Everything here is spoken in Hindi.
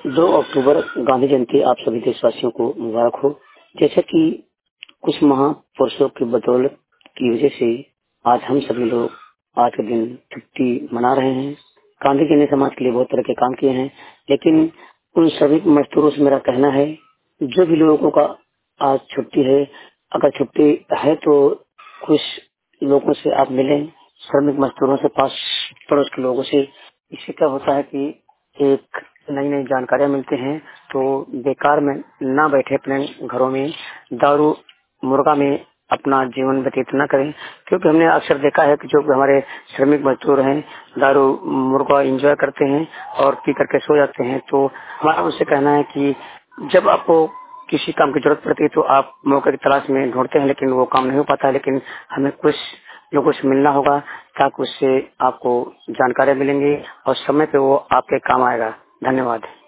2 अक्टूबर गांधी जयंती आप सभी देशवासियों को मुबारक हो। जैसे कि कुछ महापुरुषों की बदौलत की वजह से आज हम सभी लोग आज के दिन छुट्टी मना रहे हैं। गांधी जी ने समाज के लिए बहुत तरह के काम किए हैं, लेकिन उन सभी मजदूरों से मेरा कहना है, जो भी लोगों का आज छुट्टी है, अगर छुट्टी है तो कुछ लोगों से आप मिलें, श्रमिक मजदूरों से, पास पड़ोस के लोगों से। इससे क्या होता है कि एक नई नई जानकारियां मिलती हैं, तो बेकार में ना बैठे अपने घरों में दारू मुर्गा में अपना जीवन व्यतीत न करें। क्योंकि हमने अक्सर देखा है कि जो हमारे श्रमिक मजदूर हैं दारू मुर्गा एंजॉय करते हैं और पी करके सो जाते हैं। तो हमारा उनसे कहना है कि जब आपको किसी काम की जरूरत पड़ती है तो आप मौके की तलाश में ढूंढते हैं, लेकिन वो काम नहीं हो पाता है। लेकिन हमें कुछ लोगों से मिलना होगा ताकि उससे आपको जानकारियां मिलेंगी और समय पे वो आपके काम आएगा। धन्यवाद।